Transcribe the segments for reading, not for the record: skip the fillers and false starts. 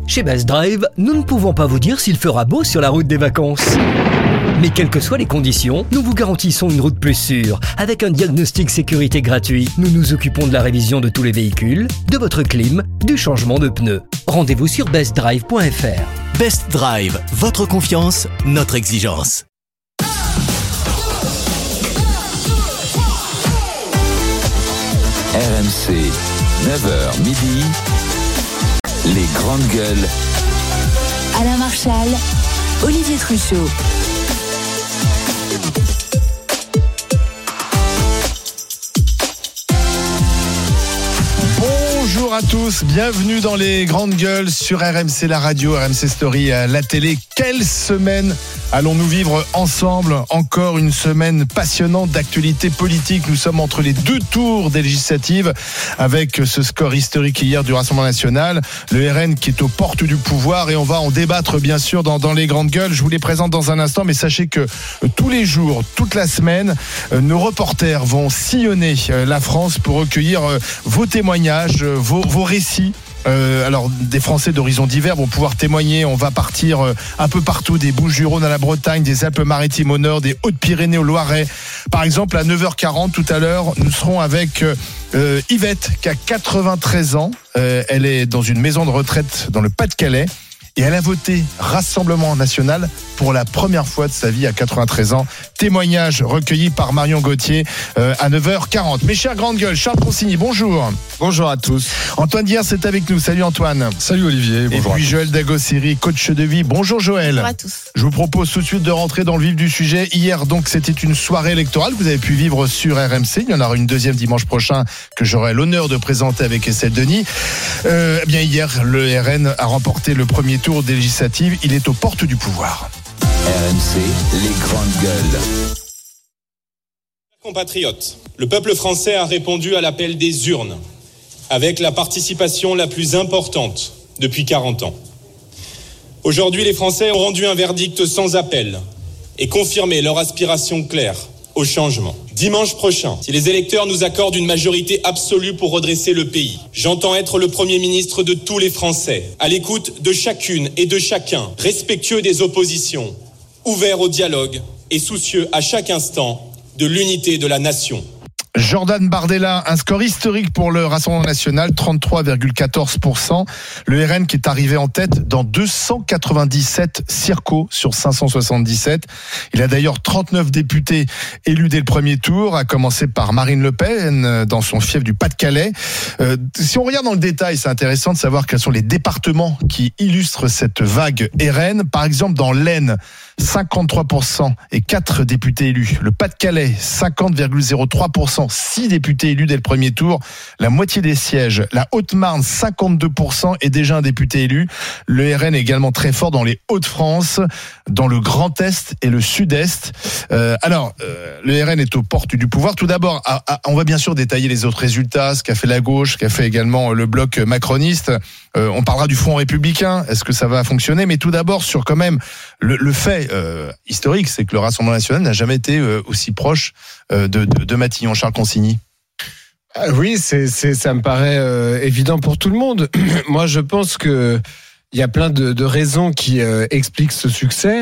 Chez Best Drive, nous ne pouvons pas vous dire s'il fera beau sur la route des vacances. Mais quelles que soient les conditions, nous vous garantissons une route plus sûre. Avec un diagnostic sécurité gratuit, nous nous occupons de la révision de tous les véhicules, de votre clim, du changement de pneus. Rendez-vous sur bestdrive.fr. Best Drive, votre confiance, notre exigence. RMC, 9h midi, les grandes gueules. Alain Marchal, Olivier Truchot. Bonjour à tous, bienvenue dans les grandes gueules sur RMC, la radio, RMC Story, la télé. Quelle semaine allons-nous vivre ensemble? Encore une semaine passionnante d'actualité politique. Nous sommes entre les deux tours des législatives avec ce score historique hier du Rassemblement national. Le RN qui est aux portes du pouvoir et on va en débattre bien sûr dans les grandes gueules. Je vous les présente dans un instant, mais sachez que tous les jours, toute la semaine, nos reporters vont sillonner la France pour recueillir vos témoignages, vos récits. Alors des Français d'horizons divers vont pouvoir témoigner. On va partir un peu partout, des Bouches-du-Rhône à la Bretagne, des Alpes-Maritimes au nord, des Hautes-Pyrénées au Loiret. Par exemple, à 9h40 tout à l'heure, nous serons avec Yvette qui a 93 ans. Elle est dans une maison de retraite dans le Pas-de-Calais. Et elle a voté Rassemblement national pour la première fois de sa vie à 93 ans. Témoignage recueilli par Marion Gauthier à 9h40. Mes chers grandes gueules, Charles Consigny, bonjour. Bonjour à tous. Antoine Dier, c'est avec nous. Salut Antoine. Salut Olivier. Bonjour. Et puis Joël Dagossiri, coach de vie. Bonjour Joël. Bonjour à tous. Je vous propose tout de suite de rentrer dans le vif du sujet. Hier, donc, c'était une soirée électorale que vous avez pu vivre sur RMC. Il y en aura une deuxième dimanche prochain que j'aurai l'honneur de présenter avec Estelle Denis. Bien hier, le RN a remporté le premier tour des législatives. Il est aux portes du pouvoir. RMC, les grandes gueules. Compatriotes, le peuple français a répondu à l'appel des urnes avec la participation la plus importante depuis 40 ans. Aujourd'hui, les Français ont rendu un verdict sans appel et confirmé leur aspiration claire au changement. Dimanche prochain, si les électeurs nous accordent une majorité absolue pour redresser le pays, j'entends être le Premier ministre de tous les Français, à l'écoute de chacune et de chacun, respectueux des oppositions, ouvert au dialogue et soucieux à chaque instant de l'unité de la nation. Jordan Bardella, un score historique pour le Rassemblement national, 33,14%. Le RN qui est arrivé en tête dans 297 circos sur 577. Il a d'ailleurs 39 députés élus dès le premier tour, à commencer par Marine Le Pen dans son fief du Pas-de-Calais. Si on regarde dans le détail, c'est intéressant de savoir quels sont les départements qui illustrent cette vague RN. Par exemple, dans l'Aisne, 53% et 4 députés élus. Le Pas-de-Calais, 50,03%, 6 députés élus dès le premier tour. La moitié des sièges. La Haute-Marne, 52% et déjà un député élu. Le RN est également très fort dans les Hauts-de-France, dans le Grand Est et le Sud-Est. Le RN est aux portes du pouvoir. Tout d'abord, on va bien sûr détailler les autres résultats, ce qu'a fait la gauche, ce qu'a fait également le bloc macroniste. On parlera du Front républicain. Est-ce que ça va fonctionner? Mais tout d'abord, sur quand même le fait historique, c'est que le Rassemblement national n'a jamais été aussi proche de Matignon. Charles Consigny. Oui, ça me paraît évident pour tout le monde. Moi, je pense que il y a plein de raisons qui expliquent ce succès.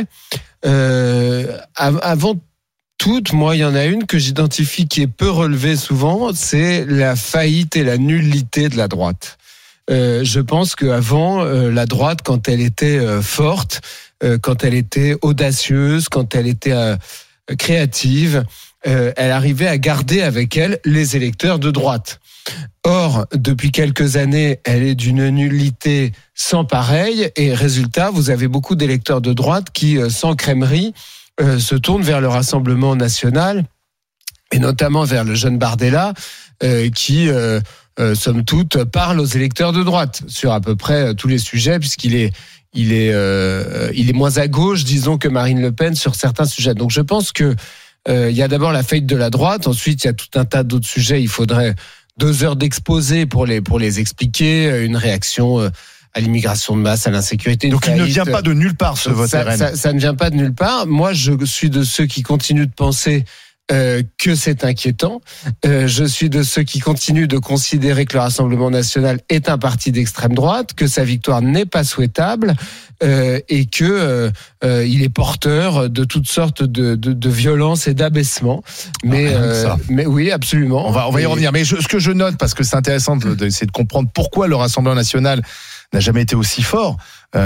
Avant toute, moi, il y en a une que j'identifie qui est peu relevée souvent, c'est la faillite et la nullité de la droite. Je pense qu'avant, la droite, quand elle était forte, quand elle était audacieuse, quand elle était créative, elle arrivait à garder avec elle les électeurs de droite. Or, depuis quelques années, elle est d'une nullité sans pareil et résultat, vous avez beaucoup d'électeurs de droite qui, sans crèmerie, se tournent vers le Rassemblement national et notamment vers le jeune Bardella qui... somme toute, parle aux électeurs de droite sur à peu près tous les sujets, puisqu'il est moins à gauche, disons, que Marine Le Pen sur certains sujets. Donc je pense que il y a d'abord la faillite de la droite, ensuite il y a tout un tas d'autres sujets. Il faudrait 2 heures d'exposé pour les expliquer, une réaction à l'immigration de masse, à l'insécurité. Donc il ne vient pas de nulle part ce vote RN. Ça ne vient pas de nulle part. Moi, je suis de ceux qui continuent de penser que c'est inquiétant. Je suis de ceux qui continuent de considérer que le Rassemblement national est un parti d'extrême droite, que sa victoire n'est pas souhaitable et que il est porteur de toutes sortes de violences et d'abaissements. Mais oui, absolument. On va y revenir. Mais ce que je note, parce que c'est intéressant d'essayer de comprendre pourquoi le Rassemblement national n'a jamais été aussi fort.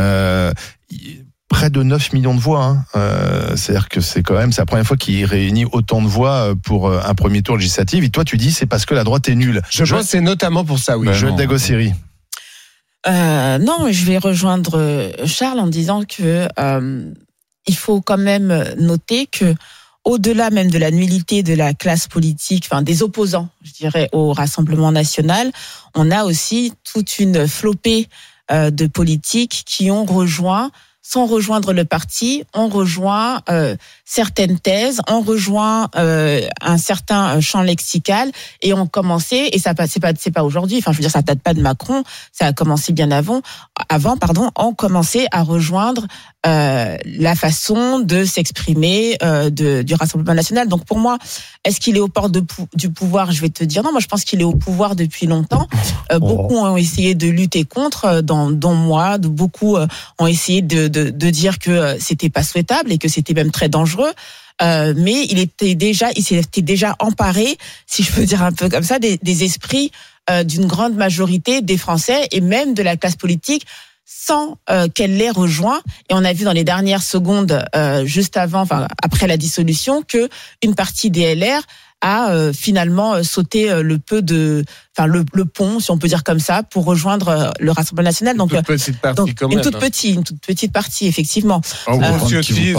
Près de 9 millions de voix. C'est-à-dire que c'est la première fois qu'il réunit autant de voix pour un premier tour législatif. Et toi, tu dis c'est parce que la droite est nulle. Je pense que c'est notamment pour ça, oui. Joël Dagossiri. Non, je vais rejoindre Charles en disant que il faut quand même noter que au-delà même de la nullité de la classe politique, enfin des opposants, je dirais, au Rassemblement national, on a aussi toute une flopée de politiques qui ont rejoint, sans rejoindre le parti, on rejoint certaines thèses, on rejoint un certain champ lexical et on commençait, et ça c'est pas aujourd'hui, enfin je veux dire ça date pas de Macron, ça a commencé bien avant, on commençait à rejoindre la façon de s'exprimer du Rassemblement national. Donc pour moi, est-ce qu'il est au port du pouvoir? Je vais te dire non, moi je pense qu'il est au pouvoir depuis longtemps. Beaucoup ont essayé de lutter contre, dont moi, beaucoup ont essayé de dire que c'était pas souhaitable et que c'était même très dangereux. Mais il s'était déjà emparé, si je peux dire un peu comme ça, des esprits d'une grande majorité des Français et même de la classe politique, sans qu'elle les rejoint. Et on a vu dans les dernières secondes, après la dissolution, que une partie des LR a finalement sauté le pont, si on peut dire comme ça, pour rejoindre le Rassemblement national. Donc une toute petite partie, effectivement. Ciotti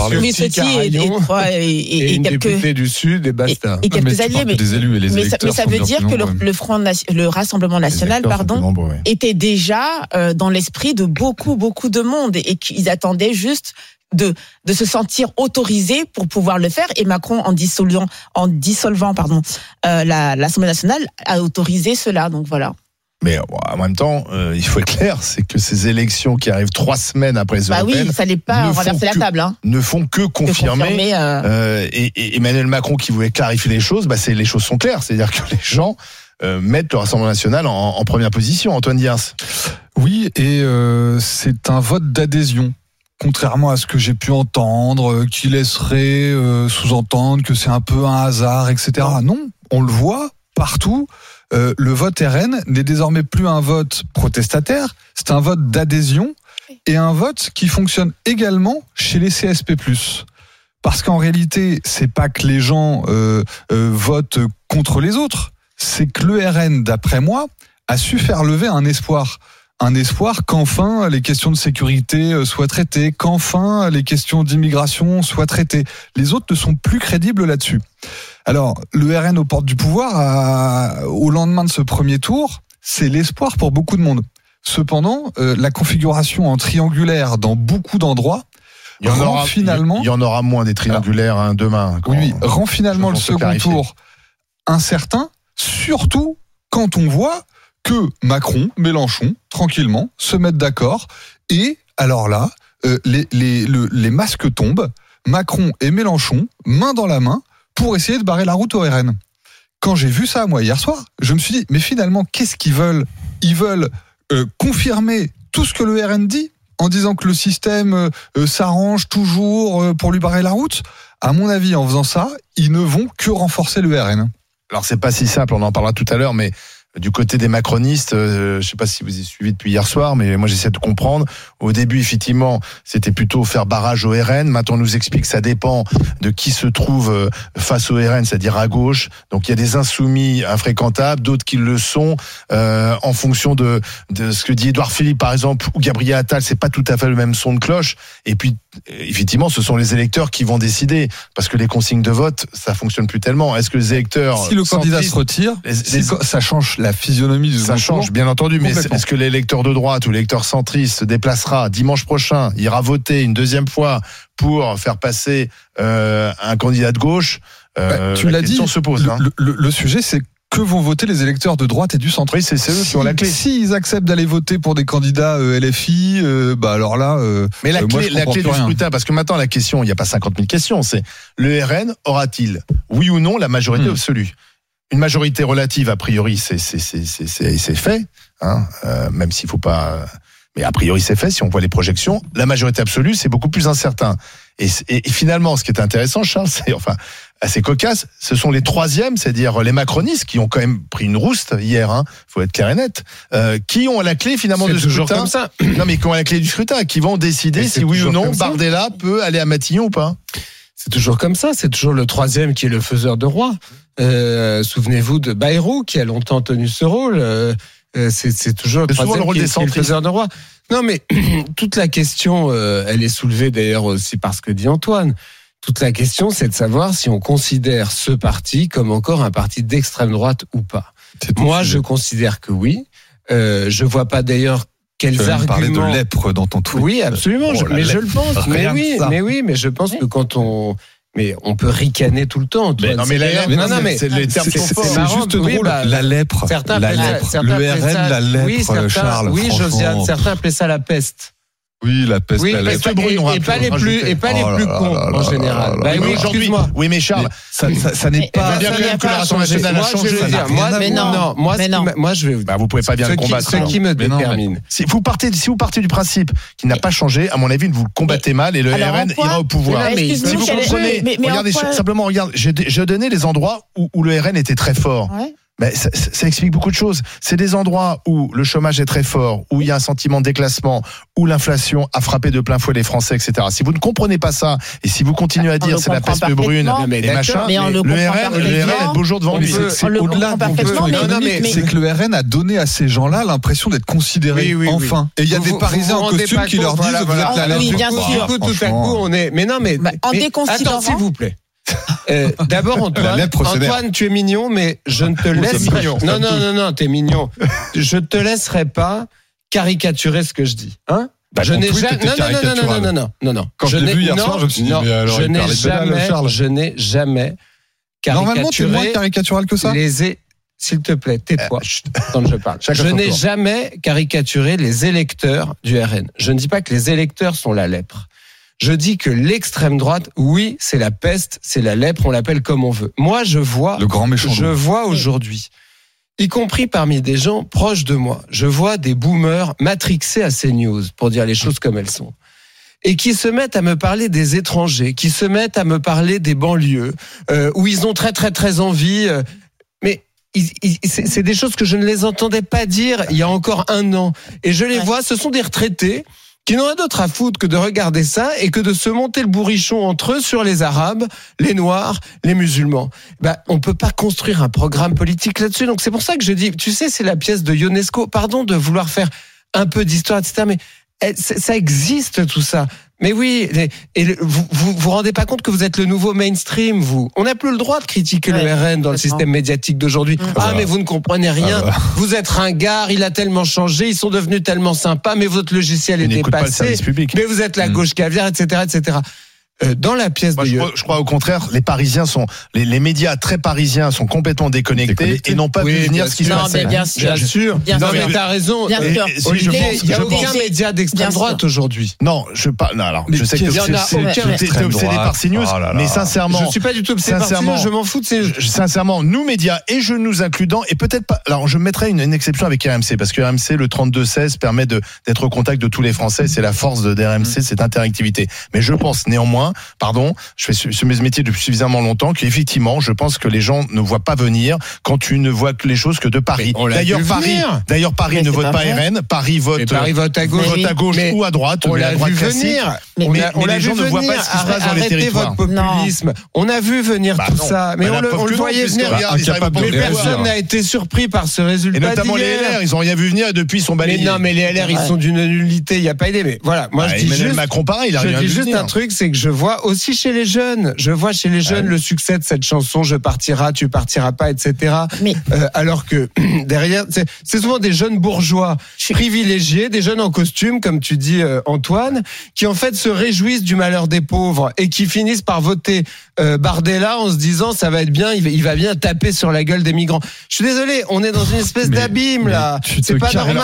et une quelques députée du Sud et basta. Et quelques alliés, mais ça veut dire que le Rassemblement national, était déjà dans l'esprit de beaucoup de monde et qu'ils attendaient juste de se sentir autorisé pour pouvoir le faire, et Macron en dissolvant l'Assemblée nationale a autorisé cela, donc voilà. Mais en même temps, il faut être clair, c'est que ces élections qui arrivent 3 semaines après les européennes, oui, ça n'est pas renverser la table, ne font que confirmer. Et Emmanuel Macron qui voulait clarifier les choses, les choses sont claires, c'est-à-dire que les gens mettent le Rassemblement national en première position. Antoine Dias. Oui, et c'est un vote d'adhésion. Contrairement à ce que j'ai pu entendre, qui laisserait sous-entendre que c'est un peu un hasard, etc. Non, on le voit partout. Le vote RN n'est désormais plus un vote protestataire, c'est un vote d'adhésion et un vote qui fonctionne également chez les CSP+. Parce qu'en réalité, c'est pas que les gens votent contre les autres, c'est que le RN, d'après moi, a su faire lever un espoir qu'enfin les questions de sécurité soient traitées, qu'enfin les questions d'immigration soient traitées. Les autres ne sont plus crédibles là-dessus. Alors, le RN aux portes du pouvoir, au lendemain de ce premier tour, c'est l'espoir pour beaucoup de monde. Cependant, la configuration en triangulaire dans beaucoup d'endroits il y en aura moins des triangulaires demain. Rend finalement le second tour incertain, surtout quand on voit que Macron, Mélenchon, tranquillement, se mettent d'accord. Et alors là, les masques tombent. Macron et Mélenchon, main dans la main, pour essayer de barrer la route au RN. Quand j'ai vu ça, moi, hier soir, je me suis dit, mais finalement, qu'est-ce qu'ils veulent ? Ils veulent confirmer tout ce que le RN dit, en disant que le système s'arrange toujours pour lui barrer la route. À mon avis, en faisant ça, ils ne vont que renforcer le RN. Alors, c'est pas si simple, on en parlera tout à l'heure, mais du côté des macronistes, je sais pas si vous y suivez depuis hier soir, mais moi j'essaie de comprendre. Au début, effectivement, c'était plutôt faire barrage au RN. Maintenant, on nous explique que ça dépend de qui se trouve face au RN, c'est-à-dire à gauche. Donc, il y a des insoumis infréquentables, d'autres qui le sont en fonction de ce que dit Édouard Philippe, par exemple, ou Gabriel Attal. C'est pas tout à fait le même son de cloche. Et puis, effectivement, ce sont les électeurs qui vont décider, parce que les consignes de vote, ça fonctionne plus tellement. Est-ce que les électeurs, si le candidat se retire, ça change la physionomie du ça change, bien entendu, mais est-ce que l'électeur de droite ou l'électeur centriste se déplacera dimanche prochain, ira voter une deuxième fois pour faire passer un candidat de gauche? Tu l'as dit, se pose. Le sujet, c'est que vont voter les électeurs de droite et du centre. Oui, c'est eux qui ont la clé. S'ils acceptent d'aller voter pour des candidats LFI, alors là, mais la moi, clé du scrutin, parce que maintenant la question, il n'y a pas 50 000 questions, c'est le RN aura-t-il, oui ou non, la majorité absolue? Une majorité relative, a priori, c'est fait, hein, même s'il faut pas. Mais a priori, c'est fait si on voit les projections. La majorité absolue, c'est beaucoup plus incertain. Et finalement, ce qui est intéressant, Charles, c'est assez cocasse. Ce sont les troisièmes, c'est-à-dire les macronistes, qui ont quand même pris une rouste hier. Hein, faut être clair et net. Qui ont la clé finalement du scrutin. Comme ça. Non, mais qui ont la clé du scrutin, qui vont décider si oui ou non Bardella peut aller à Matignon ou pas. C'est toujours comme ça. C'est toujours le troisième qui est le faiseur de roi. Souvenez-vous de Bayrou, qui a longtemps tenu ce rôle. C'est toujours le troisième qui est le faiseur de roi. Non, mais toute la question, elle est soulevée d'ailleurs aussi par ce que dit Antoine. Toute la question, c'est de savoir si on considère ce parti comme encore un parti d'extrême droite ou pas. Moi, je considère que oui. Je vois pas d'ailleurs quels arguments. Parler de lèpre dans ton tweet. Oui, absolument. Mais je le pense. Mais je pense que quand on. Mais on peut ricaner tout le temps. Mais non, mais la lèpre, c'est les termes sont forts. C'est juste drôle. La lèpre. Le RN, la lèpre, oui, Charles. Oui, Josiane, certains appelaient ça la peste. Oui, la peste, oui, la lèpre. Et pas les plus cons, en général. Bah oui, excuse-moi. Oui, mais Charles, ça n'est pas. bien que la Rassemblement national a changé. Moi, je vais vous dire. Vous pouvez pas bien le combattre. Ce qui me détermine. Si vous partez du principe qu'il n'a pas changé, à mon avis, vous le combattez mal et le RN ira au pouvoir. Si vous comprenez, regardez, simplement, regarde, je donnais les endroits où le RN était très fort. Mais ça explique beaucoup de choses. C'est des endroits où le chômage est très fort, où il y a un sentiment de déclassement, où l'inflation a frappé de plein fouet les Français, etc. Si vous ne comprenez pas ça, et si vous continuez à dire c'est la peste brune et machin, le RN a de beaux jours devant lui. C'est au-delà c'est que le RN a donné à ces gens-là l'impression d'être considérés enfin. Et il y a des Parisiens en costume qui leur disent vous êtes la lèpre. Oui, bien sûr. Tout à coup, on est. Mais non, mais attends, s'il vous plaît. D'abord, Antoine, tu es mignon, mais je ne te laisserai. Non, t'es mignon. Je te laisserai pas caricaturer ce que je dis, hein. Je n'ai jamais. Non. Quand je l'ai vu hier soir, je me suis dit, mais alors il parlait de Charles. Je n'ai jamais caricaturé. Normalement, tu es moins caricatural que ça. S'il te plaît, tais-toi quand je parle. Je n'ai jamais caricaturé les électeurs du RN. Je ne dis pas que les électeurs sont la lèpre. Je dis que l'extrême droite, oui, c'est la peste, c'est la lèpre, on l'appelle comme on veut. Moi, je vois aujourd'hui, y compris parmi des gens proches de moi, je vois des boomers matrixés à CNews, pour dire les choses comme elles sont, et qui se mettent à me parler des étrangers, qui se mettent à me parler des banlieues, où ils ont très très très envie. Mais c'est des choses que je ne les entendais pas dire il y a encore un an. Et je les vois, ce sont des retraités qui n'ont rien d'autre à foutre que de regarder ça et que de se monter le bourrichon entre eux sur les Arabes, les Noirs, les musulmans. On peut pas construire un programme politique là-dessus. Donc c'est pour ça que je dis, tu sais, c'est la pièce de Ionesco. Pardon de vouloir faire un peu d'histoire, etc. Mais ça existe tout ça. Mais oui, et vous rendez pas compte que vous êtes le nouveau mainstream, vous. On n'a plus le droit de critiquer le RN dans le système médiatique d'aujourd'hui. Mais vous ne comprenez rien. Vous êtes ringard, il a tellement changé, ils sont devenus tellement sympas, mais votre logiciel est dépassé. Mais vous êtes la gauche caviar, etc., etc. Dans la pièce je crois au contraire, les Parisiens sont, les médias très parisiens sont complètement déconnectés et n'ont pas vu venir ce qui se passait. Bien sûr. Non, mais t'as raison. Olivier, il n'y a aucun média d'extrême droite aujourd'hui. Non, je sais que t'es obsédé par CNews, mais sincèrement. Je suis pas du tout obsédé par CNews, je m'en fous de CNews. Sincèrement, nous médias, et je nous inclus dedans, et peut-être pas, alors je mettrais une exception avec RMC, parce que RMC, le 32-16 permet d'être au contact de tous les Français, c'est la force de RMC, cette interactivité. Mais je pense néanmoins, je fais ce métier depuis suffisamment longtemps qu'effectivement, je pense que les gens ne voient pas venir quand tu ne vois que les choses que de Paris. D'ailleurs, Paris ne vote pas RN, Paris vote à gauche ou à droite. On l'a vu venir. Mais les gens ne voient pas ce qui se passe dans les territoires. Arrêtez votre populisme. On a vu venir tout ça, mais on le voyait venir. Mais personne n'a été surpris par ce résultat. Et notamment les LR, ils n'ont rien vu venir et depuis ils sont balayés. Mais non, mais les LR, ils sont d'une nullité. Il n'y a pas idée. Mais voilà, moi je dis juste. Macron, pareil, il a rien vu venir. Je dis juste un truc, c'est que je vois aussi chez les jeunes. Je vois chez les jeunes le succès de cette chanson, je partirai, tu partiras pas, etc. Mais alors que derrière, c'est souvent des jeunes bourgeois privilégiés, des jeunes en costume, comme tu dis Antoine, qui en fait se réjouissent du malheur des pauvres et qui finissent par voter Bardella en se disant ça va être bien, il va bien taper sur la gueule des migrants. Je suis désolé, on est dans une espèce d'abîme là. C'est pas normal.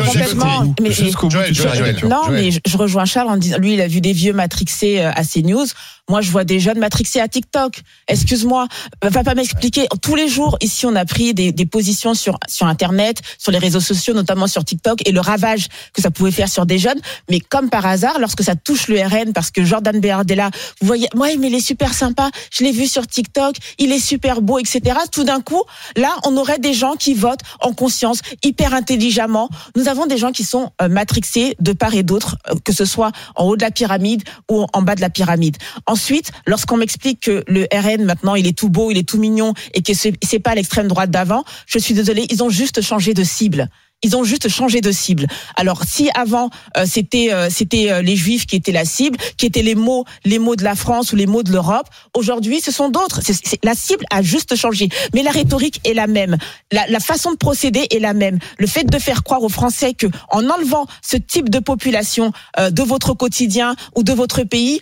Jusqu'au bout, mais je rejoins Charles en disant, lui, il a vu des vieux matrixés à CNews. Moi, je vois des jeunes matrixés à TikTok. Excuse-moi, va pas m'expliquer. Tous les jours, ici, on a pris des positions sur Internet, sur les réseaux sociaux, notamment sur TikTok, et le ravage que ça pouvait faire sur des jeunes. Mais comme par hasard, lorsque ça touche le RN, parce que Jordan Bardella, vous voyez, ouais, mais il est super sympa, je l'ai vu sur TikTok, il est super beau, etc. Tout d'un coup, là, on aurait des gens qui votent en conscience, hyper intelligemment. Nous avons des gens qui sont matrixés de part et d'autre, que ce soit en haut de la pyramide ou en bas de la pyramide. Ensuite, lorsqu'on m'explique que le RN, maintenant, il est tout beau, il est tout mignon et que c'est pas l'extrême droite d'avant, je suis désolée, ils ont juste changé de cible. Ils ont juste changé de cible. Alors, si avant c'était les Juifs qui étaient la cible, qui étaient les mots de la France ou les mots de l'Europe, aujourd'hui, ce sont d'autres. La cible a juste changé, mais la rhétorique est la même. La façon de procéder est la même. Le fait de faire croire aux Français que, en enlevant ce type de population de votre quotidien ou de votre pays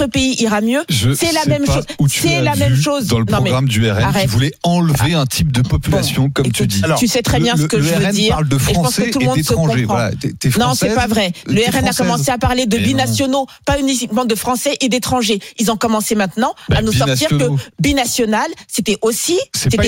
ira mieux. C'est la même chose. C'est la même chose. Dans le programme du RN, qui voulait enlever un type de population, comme tu dis. Alors, tu sais très bien ce que je veux dire. Parle de Français et d'étrangers. Voilà, non, c'est pas vrai. Le RN a commencé à parler de binationaux, pas uniquement de Français et d'étrangers. Ils ont commencé maintenant à nous sortir que binational, c'était aussi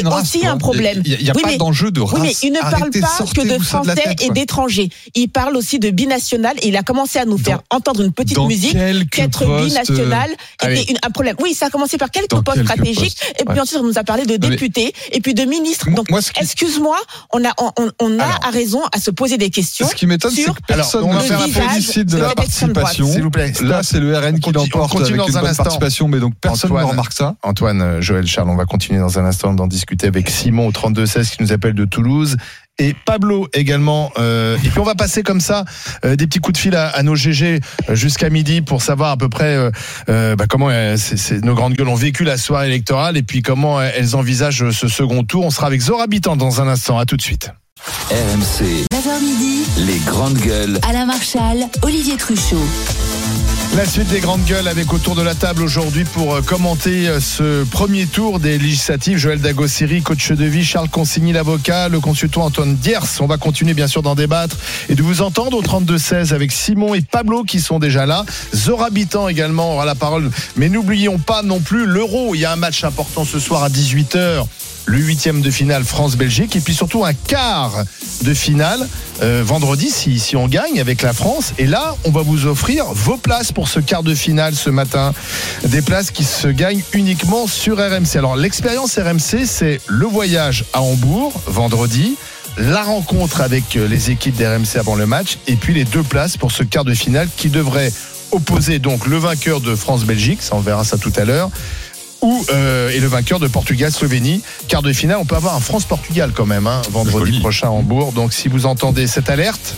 un problème. Il n'y a pas d'enjeu de race. Oui, mais il ne parle pas que de Français et d'étrangers. Il parle aussi de binational et il a commencé à nous faire entendre une petite musique qu'être binational était un problème. Oui, ça a commencé par quelques postes stratégiques et puis ensuite on nous a parlé de députés et puis de ministres. Donc, excuse-moi, on a à raison à se poser des questions. Ce qui m'étonne, c'est que personne ne fait la politique de la participation. S'il vous plaît. Là, c'est le RN qui l'emporte avec une bonne participation, mais donc personne ne remarque ça. Antoine, Joël, Charles, on va continuer dans un instant d'en discuter avec Simon au 32-16 qui nous appelle de Toulouse. Et Pablo également. Et puis on va passer comme ça des petits coups de fil à nos GG jusqu'à midi pour savoir à peu près comment nos grandes gueules ont vécu la soirée électorale et puis comment elles envisagent ce second tour. On sera avec Zora Bitan dans un instant. À tout de suite. RMC, 9h midi, les grandes gueules. Alain Marchal, Olivier Truchot. La suite des grandes gueules avec autour de la table aujourd'hui pour commenter ce premier tour des législatives. Joël Dagossiri, coach de vie, Charles Consigny, l'avocat, le consultant Antoine Diers. On va continuer bien sûr d'en débattre et de vous entendre au 32-16 avec Simon et Pablo qui sont déjà là. Zora Bitan également aura la parole. Mais n'oublions pas non plus l'Euro. Il y a un match important ce soir à 18h. Le 8e de finale France-Belgique et puis surtout un quart de finale vendredi si on gagne avec la France. Et là, on va vous offrir vos places pour ce quart de finale ce matin. Des places qui se gagnent uniquement sur RMC. Alors l'expérience RMC, c'est le voyage à Hambourg vendredi, la rencontre avec les équipes d'RMC avant le match et puis les 2 places pour ce quart de finale qui devrait opposer donc le vainqueur de France-Belgique, ça on verra ça tout à l'heure, et le vainqueur de Portugal-Slovénie. Quart de finale, on peut avoir un France-Portugal quand même, vendredi prochain à Hambourg. Donc si vous entendez cette alerte,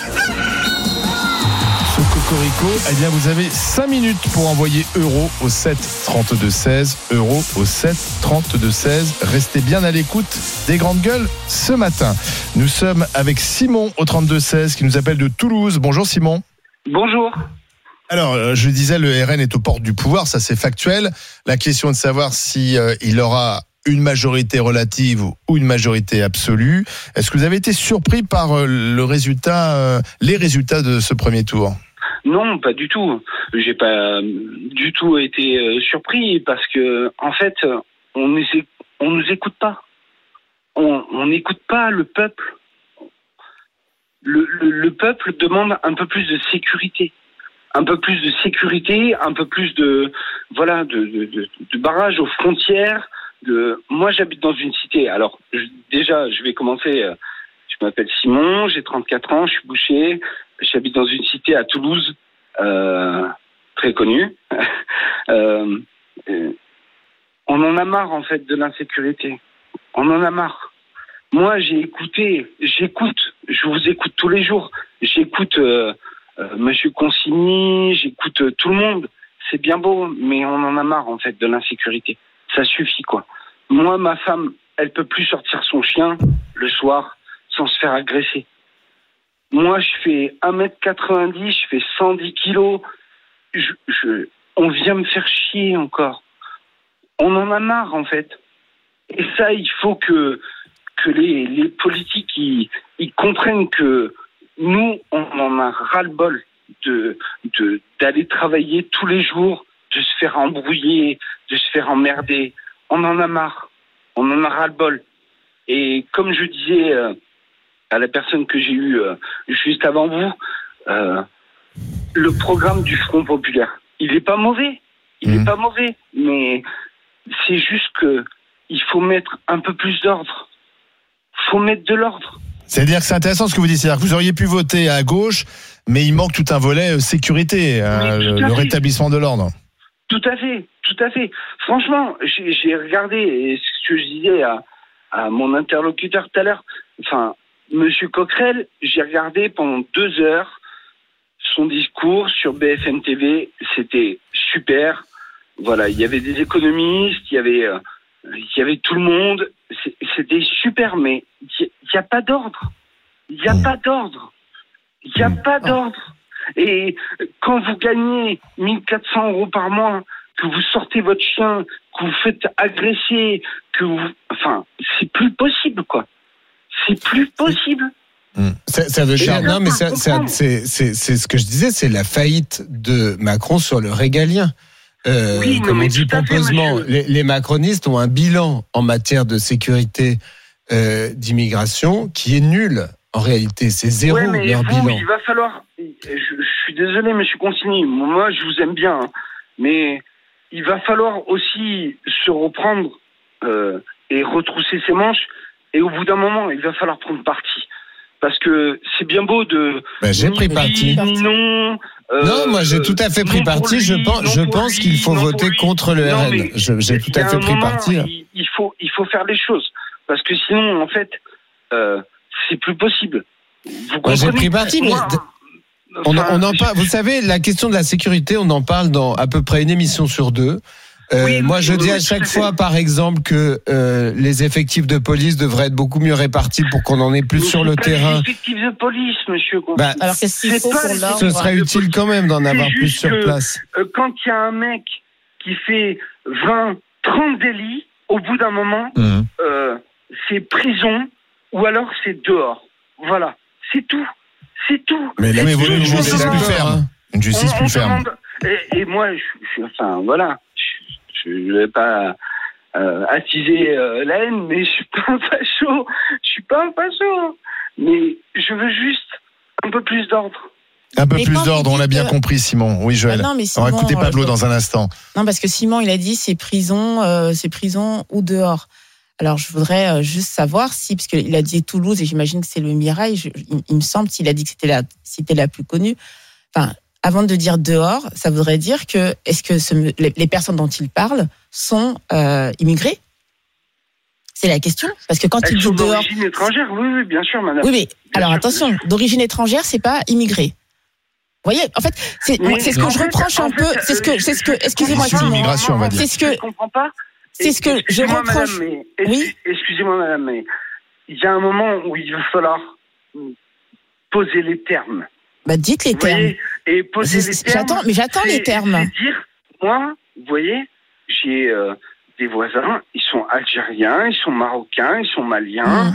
ce cocorico, eh bien vous avez 5 minutes pour envoyer euro au 7 32 16, euro au 7 32 16. Restez bien à l'écoute des grandes gueules ce matin. Nous sommes avec Simon au 32 16 qui nous appelle de Toulouse. Bonjour Simon. Bonjour. Alors, je disais, le RN est aux portes du pouvoir, ça c'est factuel. La question est de savoir si il aura une majorité relative ou une majorité absolue. Est-ce que vous avez été surpris par les résultats de ce premier tour ? Non, pas du tout. J'ai pas du tout été surpris parce que, en fait, on nous écoute pas. On n'écoute pas le peuple. Le peuple demande un peu plus de sécurité. Un peu plus de sécurité, un peu plus de barrages aux frontières. Moi, j'habite dans une cité. Alors, je vais commencer. Je m'appelle Simon, j'ai 34 ans, je suis boucher. J'habite dans une cité à Toulouse, très connue. On en a marre, en fait, de l'insécurité. On en a marre. Moi, j'écoute, je vous écoute tous les jours. J'écoute Monsieur Consigny, j'écoute tout le monde. C'est bien beau, mais on en a marre, en fait, de l'insécurité. Ça suffit, quoi. Moi, ma femme, elle peut plus sortir son chien le soir sans se faire agresser. Moi, je fais 1m90, je fais 110 kilos. on vient me faire chier encore. On en a marre, en fait. Et ça, il faut que les politiques ils comprennent que nous, on en a ras-le-bol d'aller travailler tous les jours, de se faire embrouiller, de se faire emmerder. On en a marre. On en a ras-le-bol. Et comme je disais à la personne que j'ai eue juste avant vous, le programme du Front Populaire, il n'est pas mauvais. Il n'est pas mauvais. Mais c'est juste que il faut mettre un peu plus d'ordre. Il faut mettre de l'ordre. C'est-à-dire que c'est intéressant ce que vous dites. C'est-à-dire que vous auriez pu voter à gauche, mais il manque tout un volet sécurité, le rétablissement de l'ordre. Tout à fait, tout à fait. Franchement, j'ai regardé ce que je disais à mon interlocuteur tout à l'heure. Enfin, Monsieur Coquerel, j'ai regardé pendant 2 heures son discours sur BFM TV. C'était super. Voilà, il y avait des économistes, il y avait tout le monde. C'était super, mais il n'y a pas d'ordre. Il n'y a pas d'ordre. Il n'y a pas d'ordre. Et quand vous gagnez 1 400 € par mois, que vous sortez votre chien, que vous faites agresser, enfin, c'est plus possible, quoi. C'est plus possible. Ça veut dire, non, mais c'est ce que je disais, c'est la faillite de Macron sur le régalien. Oui, comme on dit pompeusement, les macronistes ont un bilan en matière de sécurité d'immigration qui est nul. En réalité, c'est zéro leur bilan. Il va falloir. Je suis désolé, Monsieur Consigny. Moi, je vous aime bien, hein, mais il va falloir aussi se reprendre et retrousser ses manches. Et au bout d'un moment, il va falloir prendre parti. Parce que c'est bien beau de. J'ai pris parti. Non, moi j'ai tout à fait pris parti. Je pense qu'il faut voter contre le RN. J'ai tout à fait pris parti. Il faut faire les choses. Parce que sinon, en fait, c'est plus possible. J'ai pris parti, mais on en parle. Vous savez, la question de la sécurité, on en parle dans à peu près une émission sur 2. Moi, je dis à chaque fois, par exemple, que les effectifs de police devraient être beaucoup mieux répartis pour qu'on en ait plus sur le terrain. Les effectifs de police, monsieur. Alors qu'est-ce qu'il faut pour l'ordre ? Ce serait utile quand même d'en avoir plus sur place. Quand il y a un mec qui fait 20, 30 délits, au bout d'un moment, c'est prison ou alors c'est dehors. Voilà, c'est tout. C'est tout. Mais là, il vaut une justice plus ferme. Une justice plus ferme. Et moi, enfin, voilà. Je ne vais pas attiser la haine, mais je suis pas un facho. Je suis pas un facho. Mais je veux juste un peu plus d'ordre. Un peu plus d'ordre, on l'a bien compris, Simon. Oui, Joël. Non, mais Simon, on va écouter Pablo dans un instant. Non, parce que Simon, il a dit c'est prison ou dehors. Alors, je voudrais juste savoir si, parce qu'il a dit Toulouse, et j'imagine que c'est le Mirail, il me semble, s'il a dit que c'était la cité la plus connue. Enfin, avant de dire dehors, ça voudrait dire que, est-ce que les personnes dont il parle sont immigrées ? C'est la question. Parce que quand il dit dehors. D'origine étrangère, oui, bien sûr, madame. Oui, mais alors attention, d'origine étrangère, c'est pas immigré. Vous voyez, en fait, c'est ce que je reproche un peu. C'est ce que, excusez-moi, Simon. L'immigration, on va dire. C'est ce que je comprends pas. C'est ce que je reproche. Oui. Excusez-moi, madame, mais il y a un moment où il va falloir poser les termes. Bah, dites les termes. Et poser les termes. J'attends les termes. C'est dire, moi, vous voyez, j'ai des voisins, ils sont algériens, ils sont marocains, ils sont maliens.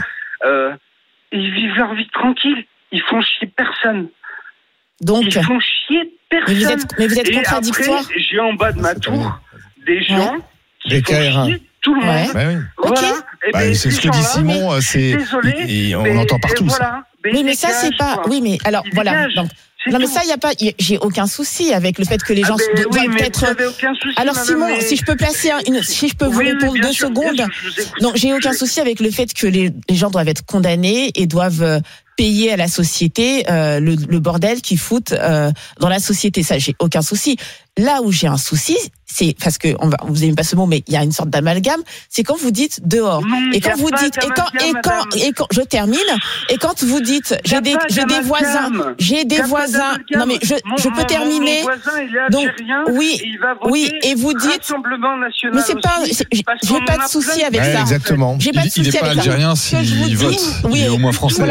Ils vivent leur vie tranquille. Ils font chier personne. Donc, ils font chier personne. Mais vous êtes contradictoire. Après, j'ai en bas de ma tour des gens qui font chier tout le monde. Ouais. Voilà. C'est ce que dit Simon. On entend partout. Voilà. Oui, mais ça, c'est pas. Oui, mais alors, voilà. Non, mais ça, il n'y a pas. J'ai aucun souci avec le fait que les gens doivent être. Alors, Simon, si je peux placer si je peux vous répondre 2 secondes. Non, j'ai aucun souci avec le fait que les gens doivent être condamnés et doivent payer à la société le bordel qu'ils foutent dans la société. Ça, j'ai aucun souci. Là où j'ai un souci, c'est parce que vous n'aimez pas ce mot, mais il y a une sorte d'amalgame. C'est quand vous dites dehors et quand vous dites et quand je termine et quand vous dites j'ai des voisins. Non mais je peux terminer. Donc oui et vous dites. Mais c'est pas. J'ai pas de souci avec ça. Exactement. J'ai pas de souci avec ça. Il n'est pas algérien s'il vote. Il est au moins français. Voilà. En fait, c'est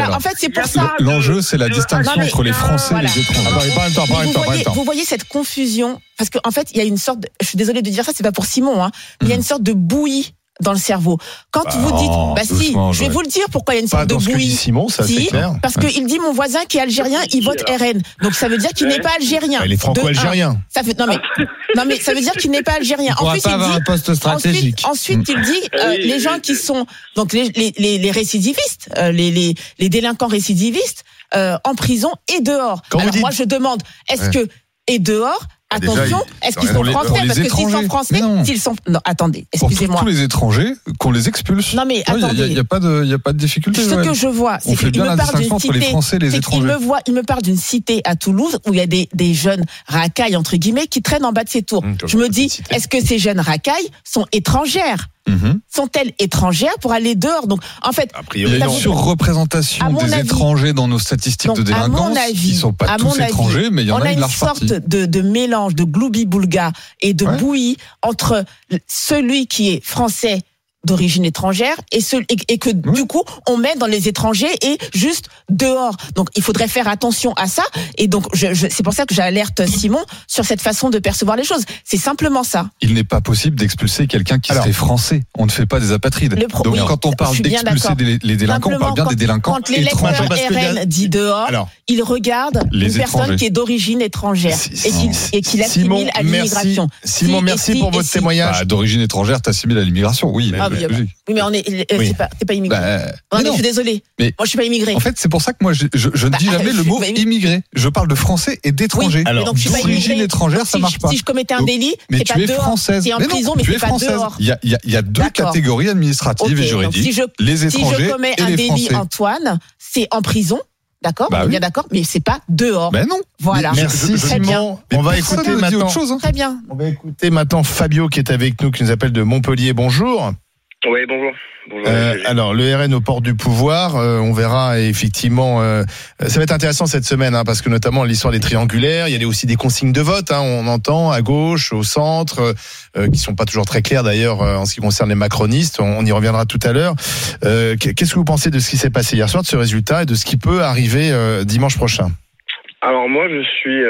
c'est pour ça. L'enjeu, c'est la distinction entre les Français et les étrangers. Attendez, pas un temps. Vous voyez cette confusion, parce qu'en fait, il y a une sorte, je suis désolée de dire ça, c'est pas pour Simon, hein, mais il y a une sorte de bouillie dans le cerveau. Quand vous dites, si, je vais vous le dire pourquoi il y a une sorte de bouillie. Ce que dit Simon, ça c'est clair. Parce qu'il dit mon voisin qui est algérien, il vote RN. Donc ça veut dire qu'il n'est pas algérien. Il est franco-algérien. Ça fait, non mais ça veut dire qu'il n'est pas algérien. On ne pourra pas avoir un poste stratégique. Ensuite, il dit les gens qui sont donc les récidivistes, les délinquants récidivistes en prison et dehors. Alors moi je demande, est-ce que et dehors? Attention, est-ce qu'ils sont français? Parce que s'ils sont français, s'ils sont... Non, attendez, excusez-moi. Pour tous les étrangers, qu'on les expulse. Non, mais attendez. Il n'y a pas de difficulté. Ce que je vois, c'est qu'il me parle d'une entre les Français et les étrangers. Il me parle d'une cité à Toulouse où il y a des jeunes racailles, entre guillemets, qui traînent en bas de ces tours. Je me dis, est-ce que ces jeunes racailles sont étrangères? Sont-elles étrangères pour aller dehors? Donc, en fait, il y a une surreprésentation des étrangers dans nos statistiques de délinquance. Ils ne sont pas tous étrangers, mais il y en a une large partie. On a une sorte de mélange de gloubi-boulga et de bouillie entre celui qui est français d'origine étrangère et que du coup on met dans les étrangers et juste dehors. Donc il faudrait faire attention à ça et donc c'est pour ça que j'alerte Simon sur cette façon de percevoir les choses. C'est simplement ça. Il n'est pas possible d'expulser quelqu'un qui serait français. On ne fait pas des apatrides. Donc quand on parle d'expulser les délinquants, on parle bien des délinquants étrangers. Quand l'électeur RN dit dehors, il regarde une personne qui est d'origine étrangère et qui l'assimile à l'immigration. Simon, merci pour votre témoignage. D'origine étrangère, t'assimiles à l'immigration, oui. Oui, mais t'es pas immigré. Non, mais je suis désolé. Moi, je suis pas immigré. En fait, c'est pour ça que moi, je ne dis jamais le mot immigré. Je parle de français et d'étrangers. Oui, donc, d'origine étrangère, ça marche pas. Si je commettais un délit, c'est pas dehors. Française. C'est en prison, mais c'est pas dehors. Il y a deux catégories administratives et juridiques. Les étrangers et les Français. Si je commets un délit, Antoine, c'est en prison. D'accord, on est bien d'accord, mais c'est pas dehors. Ben non. Voilà. Merci Simon. On va écouter maintenant. Très bien. On va écouter maintenant Fabio qui est avec nous, qui nous appelle de Montpellier. Bonjour. Oui, bonjour. Alors, le RN au port du pouvoir, on verra effectivement. Ça va être intéressant cette semaine, parce que notamment l'histoire des triangulaires, il y a aussi des consignes de vote. On entend à gauche, au centre, qui sont pas toujours très claires d'ailleurs en ce qui concerne les macronistes. On y reviendra tout à l'heure. Qu'est-ce que vous pensez de ce qui s'est passé hier soir, de ce résultat et de ce qui peut arriver dimanche prochain? Alors moi, je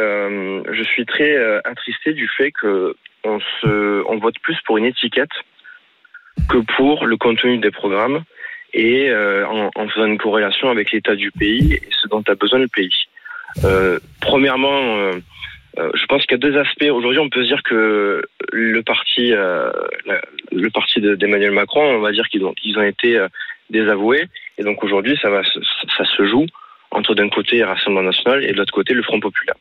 suis très attristé du fait que on vote plus pour une étiquette que pour le contenu des programmes et en faisant une corrélation avec l'état du pays et ce dont a besoin le pays. Premièrement, je pense qu'il y a deux aspects. Aujourd'hui, on peut se dire que le parti d'Emmanuel Macron, on va dire qu'ils ont été désavoués et donc aujourd'hui, ça se joue entre d'un côté Rassemblement National et de l'autre côté le Front Populaire.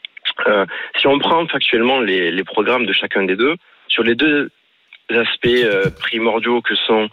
Si on prend factuellement les programmes de chacun des deux, sur les deux aspects primordiaux que sont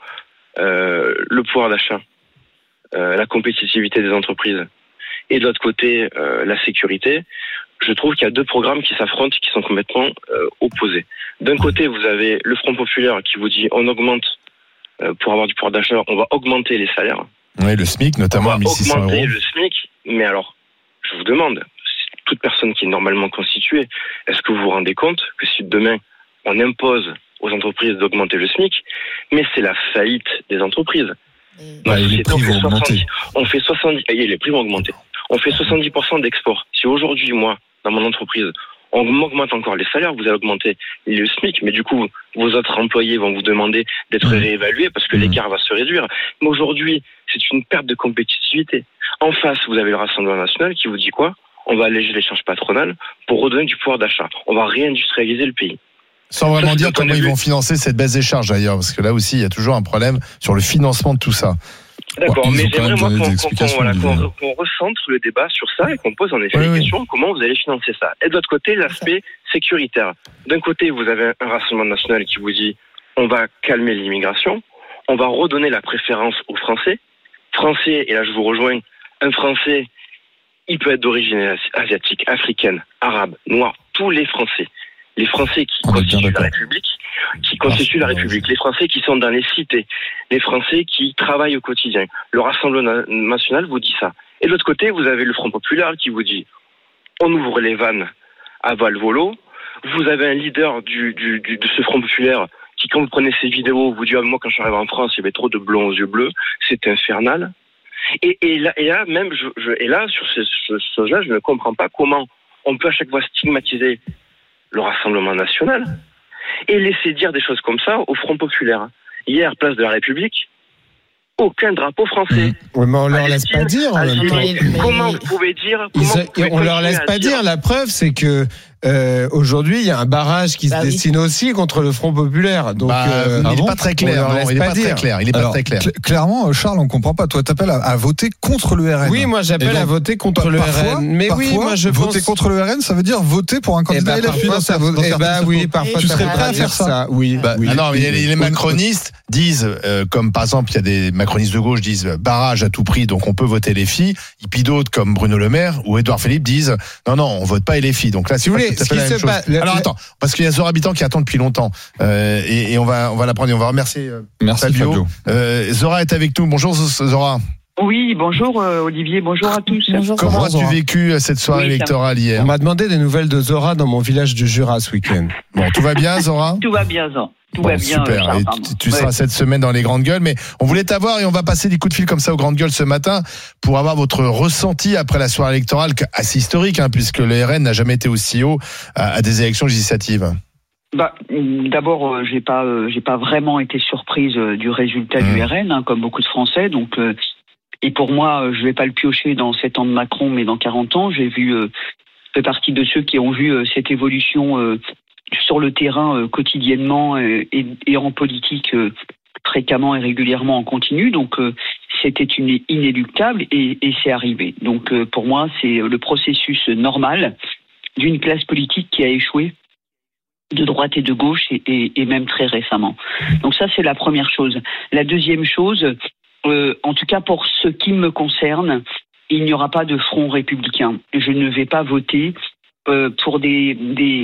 le pouvoir d'achat, la compétitivité des entreprises et de l'autre côté la sécurité, je trouve qu'il y a deux programmes qui s'affrontent, qui sont complètement opposés. D'un côté, vous avez le Front Populaire qui vous dit on augmente, pour avoir du pouvoir d'achat, on va augmenter les salaires. Oui, le SMIC notamment à 1 600 €. On va augmenter le SMIC, mais alors, je vous demande, toute personne qui est normalement constituée, est-ce que vous vous rendez compte que si demain on impose aux entreprises d'augmenter le SMIC, mais c'est la faillite des entreprises. Les prix vont augmenter. Les prix vont augmenter. On fait 70% d'export. Si aujourd'hui, moi, dans mon entreprise, on augmente encore les salaires, vous allez augmenter le SMIC, mais du coup, vos autres employés vont vous demander d'être réévalués parce que l'écart va se réduire. Mais aujourd'hui, c'est une perte de compétitivité. En face, vous avez le Rassemblement National qui vous dit quoi? On va alléger les charges patronales pour redonner du pouvoir d'achat. On va réindustrialiser le pays. Sans vraiment dire comment ils vont financer cette baisse des charges d'ailleurs, parce que là aussi il y a toujours un problème sur le financement de tout ça. D'accord, mais j'aimerais moi qu'on recentre le débat sur ça et qu'on pose en effet les questions, comment vous allez financer ça. Et de l'autre côté, l'aspect sécuritaire. D'un côté, vous avez un Rassemblement National qui vous dit on va calmer l'immigration, on va redonner la préférence aux Français. Français, et là je vous rejoins, un Français, il peut être d'origine asiatique, africaine, arabe, noire, tous les Français. Les Français qui constituent la République, les Français qui sont dans les cités, les Français qui travaillent au quotidien. Le Rassemblement National vous dit ça. Et de l'autre côté, vous avez le Front Populaire qui vous dit on ouvre les vannes à Val-Volo. Vous avez un leader de ce Front Populaire qui, quand vous prenez ces vidéos, vous dit moi quand je suis arrivé en France, il y avait trop de blonds aux yeux bleus, c'est infernal. Et là, même, sur ce chose-là, je ne comprends pas comment on peut à chaque fois stigmatiser le Rassemblement national et laisser dire des choses comme ça au Front populaire. Hier, place de la République, aucun drapeau français. Oui, mais on leur laisse pas dire. Comment vous pouvez dire on leur laisse pas dire. La preuve, c'est que aujourd'hui, il y a un barrage qui se dessine aussi contre le Front populaire. Donc, il n'est pas très clair. Il n'est pas très clair. Clairement, Charles, on comprend pas. Toi, t'appelles à voter contre le RN. Oui, moi, j'appelle à voter contre le RN. Mais oui, moi, je pense voter contre le RN, ça veut dire voter pour un candidat LFI. Parfois, tu serais prêt à faire ça. Oui. Non, les macronistes disent, comme par exemple, il y a des macronistes de gauche disent barrage à tout prix, donc on peut voter LFI. Et puis d'autres comme Bruno Le Maire ou Édouard Philippe disent non, on vote pas LFI. Donc là, si vous voulez. Alors attends, parce qu'il y a Zora Habitant qui attend depuis longtemps et on va la prendre et on va remercier Fabio. Zora est avec nous. Bonjour Zora. Oui, bonjour Olivier, bonjour à tous. Bonjour, comment as-tu vécu cette soirée électorale hier? On m'a demandé des nouvelles de Zora dans mon village du Jura ce week-end. Bon, tout va bien Zora? Tout va bien Zora. Tout va bien. Super. Et tu seras cette semaine dans les grandes gueules, mais on voulait t'avoir et on va passer des coups de fil comme ça aux grandes gueules ce matin pour avoir votre ressenti après la soirée électorale assez historique, puisque le RN n'a jamais été aussi haut à des élections législatives. D'abord, j'ai pas vraiment été surprise du résultat du RN, comme beaucoup de Français. Donc, et pour moi, je vais pas le piocher dans 7 ans de Macron, mais dans 40 ans, je fais partie de ceux qui ont vu cette évolution sur le terrain quotidiennement et en politique fréquemment et régulièrement en continu. Donc c'était inéluctable et c'est arrivé. Donc pour moi c'est le processus normal d'une classe politique qui a échoué de droite et de gauche et même très récemment. Donc ça c'est la première chose. La deuxième chose, en tout cas pour ce qui me concerne, il n'y aura pas de front républicain. Je ne vais pas voter pour des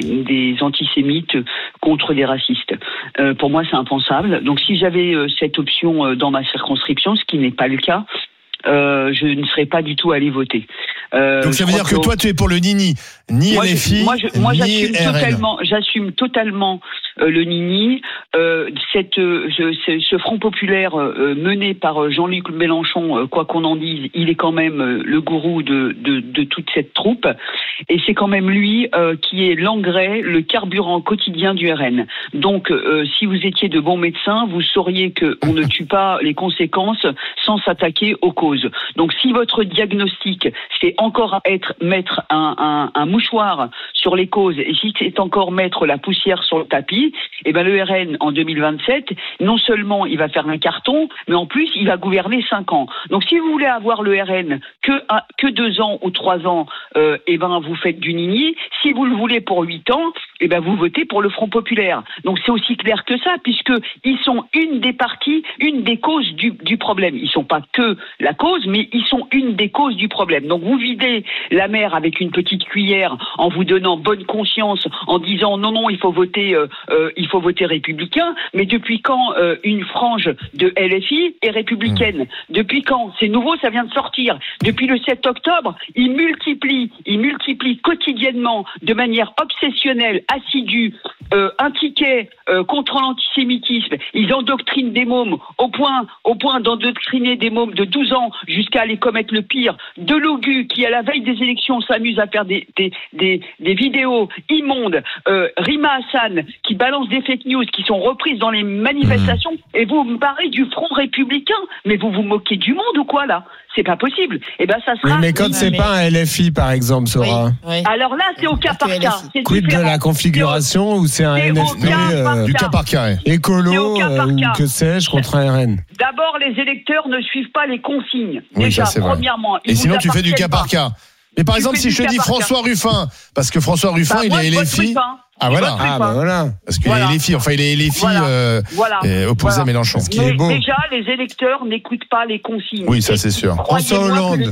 antisémites contre des racistes. Pour moi, c'est impensable. Donc, si j'avais cette option dans ma circonscription, ce qui n'est pas le cas, je ne serais pas du tout allé voter. Donc, ça veut dire que toi, tu es pour le Nini, ni LFI, ni RN. J'assume totalement le Nini. Ce Front populaire mené par Jean-Luc Mélenchon, quoi qu'on en dise, il est quand même le gourou de toute cette troupe. Et c'est quand même lui qui est l'engrais, le carburant quotidien du RN. Donc, si vous étiez de bons médecins, vous sauriez qu'on ne tue pas les conséquences sans s'attaquer aux causes. Donc, si votre diagnostic, c'est encore mettre un mouchoir sur les causes, et si c'est encore mettre la poussière sur le tapis, eh ben le RN en 2027, non seulement il va faire un carton, mais en plus il va gouverner 5 ans. Donc si vous voulez avoir le RN que 2 ans ou 3 ans, eh ben vous faites du nini. Si vous le voulez pour 8 ans, eh ben vous votez pour le Front populaire. Donc c'est aussi clair que ça, puisque ils sont une des causes du problème. Ils sont pas que la cause, mais ils sont une des causes du problème. Donc vous videz la mer avec une petite cuillère en vous donnant bonne conscience, en disant non, il faut voter républicain. Mais depuis quand une frange de LFI est républicaine? Depuis quand? C'est nouveau, ça vient de sortir. Depuis le 7 octobre, ils multiplient quotidiennement, de manière obsessionnelle, assidue, un ticket contre l'antisémitisme. Ils endoctrinent des mômes au point d'endoctriner des mômes de 12 ans jusqu'à aller commettre le pire. De l'OGU qui, à la veille des élections, s'amuse à faire des vidéos immondes. Rima Hassan qui balance des fake news qui sont reprises dans les manifestations. Et vous me parlez du Front républicain. Mais vous vous moquez du monde ou quoi, là? C'est pas possible. Et ben ça sera. Oui, mais quand c'est pas un LFI, par exemple, Sora. Oui. Alors là, c'est au cas par cas. Quid de la configuration où c'est un NFP du cas par cas. Écolo ou que sais-je contre un RN. D'abord, les électeurs ne suivent pas les consignes. Oui, déjà, ça, premièrement. Et sinon, tu fais du cas par cas. Mais par exemple, si je te dis François Ruffin, parce que François Ruffin, il est LFI. Ah voilà. Parce qu'il est LFI, il est LFI opposé à Mélenchon. Mais déjà, les électeurs n'écoutent pas les consignes. Oui, ça c'est sûr. François Hollande.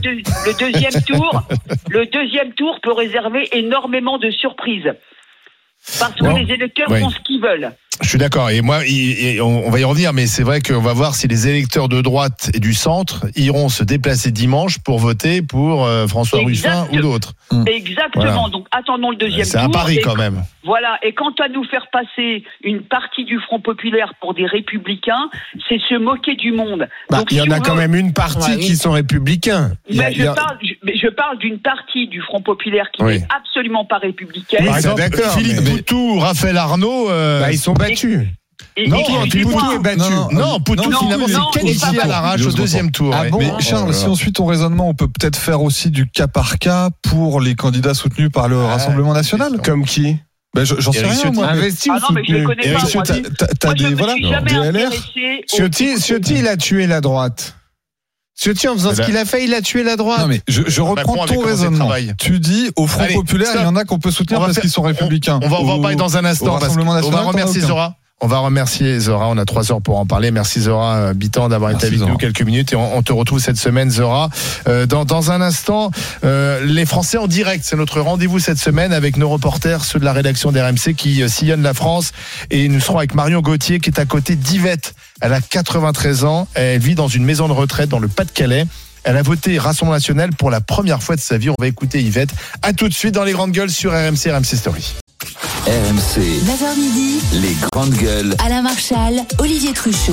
Le deuxième tour peut réserver énormément de surprises. Parce que les électeurs font ce qu'ils veulent. Je suis d'accord. Et moi, on va y revenir, mais c'est vrai qu'on va voir si les électeurs de droite et du centre iront se déplacer dimanche pour voter pour François Ruffin ou d'autres. Exactement. Voilà. Donc, attendons le deuxième tour. C'est un pari quand même. Voilà. Et quant à nous faire passer une partie du Front populaire pour des républicains, c'est se moquer du monde. Donc, il y en a quand même une partie qui sont républicains. Mais je parle d'une partie du Front populaire qui n'est absolument pas républicaine. Par exemple, Philippe Poutou, Raphaël Arnaud, ils sont battus. Non, Poutou est battu. Non, Poutou finalement s'est qualifié à l'arrache au deuxième tour. Ah bon, mais Charles, si on suit ton raisonnement, on peut peut-être faire aussi du cas par cas pour les candidats soutenus par le Rassemblement National. Comme qui? J'en sais rien, moi. Investi ou soutenu? Mais je le connais pas. T'as des LR. Ciotti, il a tué la droite. Ciotti, en faisant ce qu'il a fait, il a tué la droite. Non, mais je reprends ton raisonnement. Tu dis, au Front populaire, il y en a qu'on peut soutenir parce qu'ils sont républicains. On va en parler dans un instant. On va remercier Zora. On va remercier Zora, on a 3 heures pour en parler. Merci Zora Bitan d'avoir été avec nous quelques minutes et on te retrouve cette semaine Zora. Dans un instant, les Français en direct, c'est notre rendez-vous cette semaine avec nos reporters, ceux de la rédaction d'RMC qui sillonnent la France, et nous serons avec Marion Gauthier qui est à côté d'Yvette. Elle a 93 ans, elle vit dans une maison de retraite dans le Pas-de-Calais. Elle a voté Rassemblement National pour la première fois de sa vie. On va écouter Yvette. À tout de suite dans les grandes gueules sur RMC Story. RMC, 9h midi, les grandes gueules. Alain Marchal, Olivier Truchot.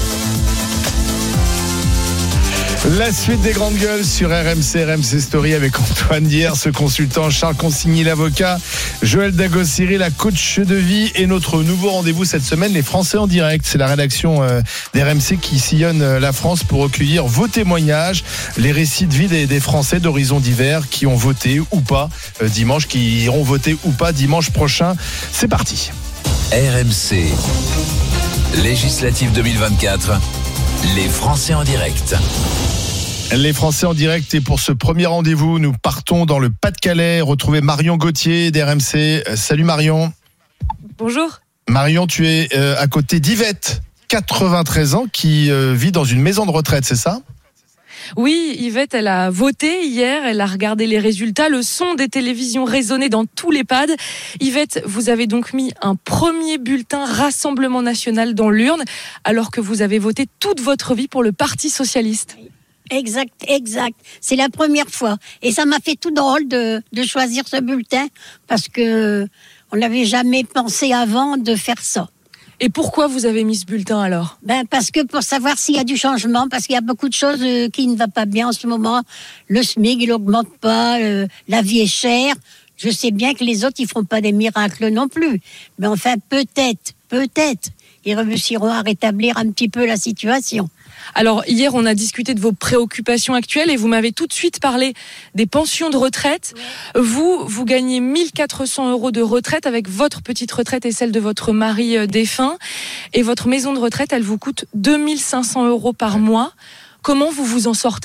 La suite des grandes gueules sur RMC Story avec Antoine Dier, ce consultant, Charles Consigny, l'avocat, Joël Dagos-Cyril, la coach de vie, et notre nouveau rendez-vous cette semaine, les Français en direct. C'est la rédaction d'RMC qui sillonne la France pour recueillir vos témoignages, les récits de vie des Français d'horizons divers qui ont voté ou pas dimanche, qui iront voter ou pas dimanche prochain. C'est parti. RMC, législative 2024, les Français en direct. Les Français en direct, et pour ce premier rendez-vous, nous partons dans le Pas-de-Calais, retrouver Marion Gauthier d'RMC. Salut Marion. Bonjour. Marion, tu es à côté d'Yvette, 93 ans, qui vit dans une maison de retraite, c'est ça ? Oui, Yvette, elle a voté hier, elle a regardé les résultats, le son des télévisions résonnait dans tous les pads. Yvette, vous avez donc mis un premier bulletin Rassemblement National dans l'urne, alors que vous avez voté toute votre vie pour le Parti Socialiste. Exact. C'est la première fois. Et ça m'a fait tout drôle de choisir ce bulletin, parce que on n'avait jamais pensé avant de faire ça. Et pourquoi vous avez mis ce bulletin alors ? Parce que pour savoir s'il y a du changement, parce qu'il y a beaucoup de choses qui ne vont pas bien en ce moment. Le SMIC, il n'augmente pas, la vie est chère. Je sais bien que les autres, ils feront pas des miracles non plus. Mais enfin, peut-être, ils réussiront à rétablir un petit peu la situation. Alors, hier, on a discuté de vos préoccupations actuelles et vous m'avez tout de suite parlé des pensions de retraite. Ouais. Vous gagnez 1 400 € de retraite avec votre petite retraite et celle de votre mari défunt. Et votre maison de retraite, elle vous coûte 2 500 € par mois. Comment vous vous en sortez ?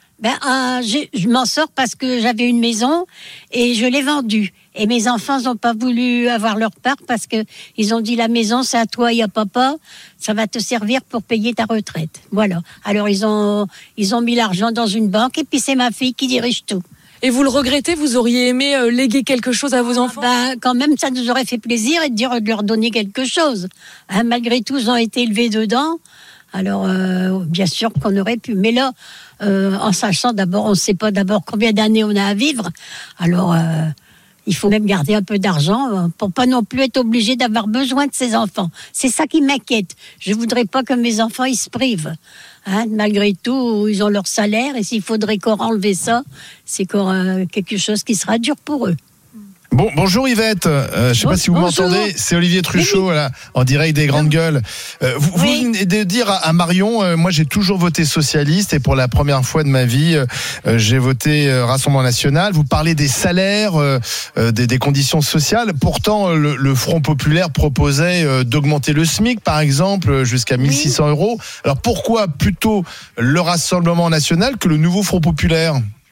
Je m'en sors parce que j'avais une maison et je l'ai vendue. Et mes enfants n'ont pas voulu avoir leur part parce que ils ont dit la maison c'est à toi et à papa, ça va te servir pour payer ta retraite. Voilà. Alors ils ont mis l'argent dans une banque et puis c'est ma fille qui dirige tout. Et vous le regrettez ? Vous auriez aimé léguer quelque chose à vos enfants ? Quand même, ça nous aurait fait plaisir et de leur donner quelque chose. Malgré tout, ils ont été élevés dedans. Alors, bien sûr qu'on aurait pu. Mais là, en sachant d'abord, on ne sait pas d'abord combien d'années on a à vivre. Alors, il faut même garder un peu d'argent pour pas non plus être obligé d'avoir besoin de ses enfants. C'est ça qui m'inquiète. Je voudrais pas que mes enfants, ils se privent. Malgré tout, ils ont leur salaire et s'il faudrait encore enlever ça, c'est quelque chose qui sera dur pour eux. Bonjour Yvette, je ne sais pas si vous m'entendez, c'est Olivier Truchot là, en direct des grandes gueules. Vous venez de dire à Marion, moi j'ai toujours voté socialiste et pour la première fois de ma vie, j'ai voté Rassemblement National. Vous parlez des salaires, des conditions sociales. Pourtant, le Front Populaire proposait d'augmenter le SMIC par exemple jusqu'à 1 600 €. Alors pourquoi plutôt le Rassemblement National que le nouveau Front Populaire ?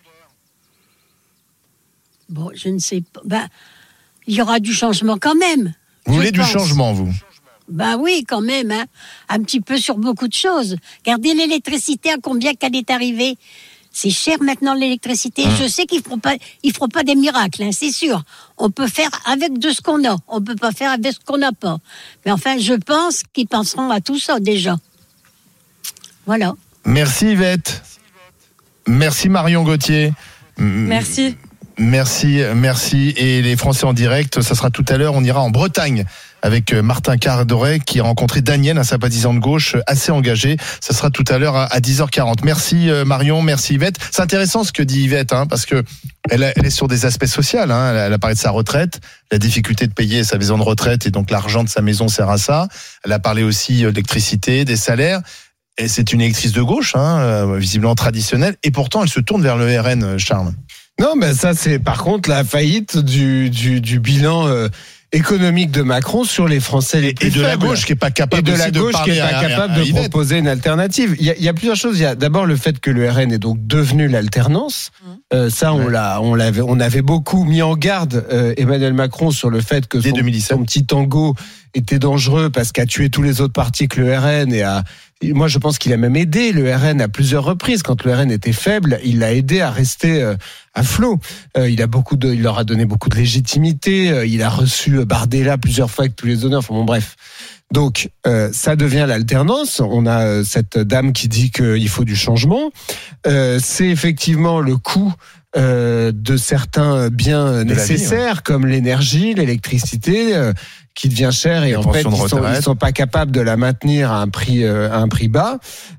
Bon, je ne sais pas. Il y aura du changement quand même. Vous voulez du changement, vous ? Oui, quand même. Un petit peu sur beaucoup de choses. Regardez l'électricité, à combien qu'elle est arrivée. C'est cher maintenant l'électricité. Je sais qu'ils feront pas des miracles, hein, c'est sûr. On peut faire avec de ce qu'on a. On peut pas faire avec ce qu'on n'a pas. Mais enfin, je pense qu'ils penseront à tout ça déjà. Voilà. Merci Yvette. Merci Marion Gauthier. Merci. Merci. Et les Français en direct, ça sera tout à l'heure. On ira en Bretagne avec Martin Cardoret qui a rencontré Daniel, un sympathisant de gauche assez engagé. Ça sera tout à l'heure à 10h40. Merci Marion, merci Yvette. C'est intéressant ce que dit Yvette, parce que elle est sur des aspects sociaux. Elle a parlé de sa retraite, la difficulté de payer sa maison de retraite et donc l'argent de sa maison sert à ça. Elle a parlé aussi d'électricité, des salaires. Et c'est une électrice de gauche, visiblement traditionnelle, et pourtant elle se tourne vers le RN, Charles. Non, ça c'est par contre la faillite du bilan économique de Macron sur les Français les plus faibles. La gauche qui est pas capable de proposer une alternative. Il y a plusieurs choses. Il y a d'abord le fait que le RN est donc devenu l'alternance. On avait beaucoup mis en garde Emmanuel Macron sur le fait que son petit tango était dangereux parce qu'a tué tous les autres partis que le RN moi, je pense qu'il a même aidé le RN à plusieurs reprises. Quand le RN était faible, il l'a aidé à rester à flot. Il leur a donné beaucoup de légitimité. Il a reçu Bardella plusieurs fois avec tous les honneurs. Enfin bon, bref. Donc, ça devient l'alternance. On a cette dame qui dit qu'il faut du changement. C'est effectivement le coût de certains biens nécessaires, comme l'énergie, l'électricité, qui devient cher et en fait ils sont pas capables de la maintenir à un prix bas.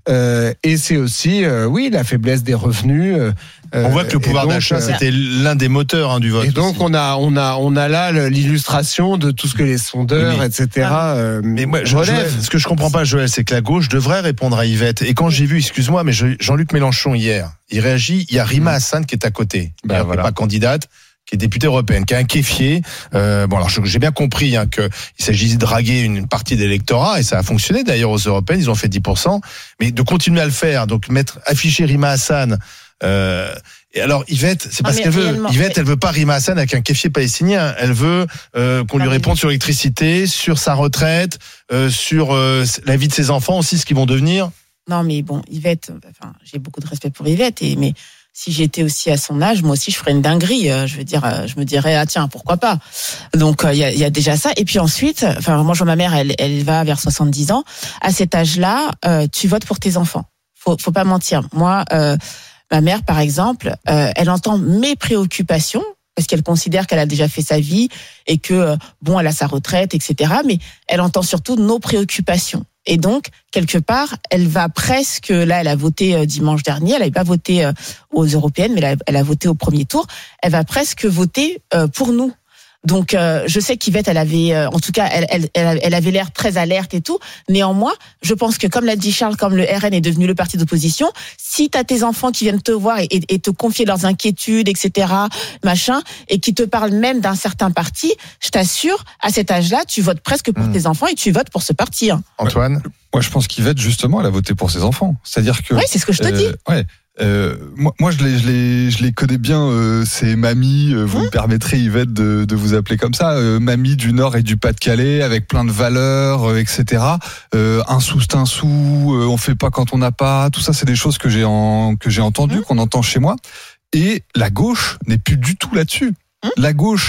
Et c'est aussi la faiblesse des revenus. On voit que le pouvoir d'achat c'était l'un des moteurs du vote. Et donc on a là l'illustration de tout ce que les sondeurs, etc. Mais moi, ce que je comprends pas, Joël, c'est que la gauche devrait répondre à Yvette. Et quand j'ai vu, excuse-moi, mais Jean-Luc Mélenchon hier, il réagit. Il y a Rima Hassan qui est à côté, qui n'est pas candidate, qui est députée européenne, qui a un kéfier. Alors j'ai bien compris qu'il s'agissait de draguer une partie de l'électorat, et ça a fonctionné d'ailleurs aux européennes, ils ont fait 10%. Mais de continuer à le faire, donc afficher Rima Hassan. Et alors Yvette, c'est parce qu'elle veut. Yvette, elle veut pas Rima Hassan avec un kéfier palestinien. Elle veut qu'on lui réponde sur l'électricité, sur sa retraite, sur la vie de ses enfants aussi, ce qu'ils vont devenir. Non, mais bon, Yvette. J'ai beaucoup de respect pour Yvette, mais si j'étais aussi à son âge, moi aussi je ferais une dinguerie. Je me dirais tiens, pourquoi pas. Donc il y a déjà ça. Et puis ensuite, moi je vois ma mère, elle va vers 70 ans. À cet âge-là, tu votes pour tes enfants. Faut pas mentir. Moi, ma mère par exemple, elle entend mes préoccupations parce qu'elle considère qu'elle a déjà fait sa vie et que elle a sa retraite, etc. Mais elle entend surtout nos préoccupations. Et donc, quelque part, elle va presque, là, elle a voté dimanche dernier, elle n'avait pas voté aux européennes, mais elle a voté au premier tour, elle va presque voter pour nous. Donc, je sais qu'Yvette, elle avait, en tout cas, elle avait l'air très alerte et tout. Néanmoins, je pense que, comme l'a dit Charles, comme le RN est devenu le parti d'opposition, si t'as tes enfants qui viennent te voir et te confier leurs inquiétudes, etc., et qui te parlent même d'un certain parti, je t'assure, à cet âge-là, tu votes presque pour tes enfants et tu votes pour ce parti. Antoine? Moi, je pense qu'Yvette, justement, elle a voté pour ses enfants. C'est-à-dire que. Oui, c'est ce que je te dis. Moi, je les connais bien, ces mamies. Vous me permettrez, Yvette, de vous appeler comme ça, mamies du Nord et du Pas-de-Calais, avec plein de valeurs, etc. Un sou, c'est un sou. On fait pas quand on n'a pas. Tout ça, c'est des choses que j'ai entendues, qu'on entend chez moi. Et la gauche n'est plus du tout là-dessus. La gauche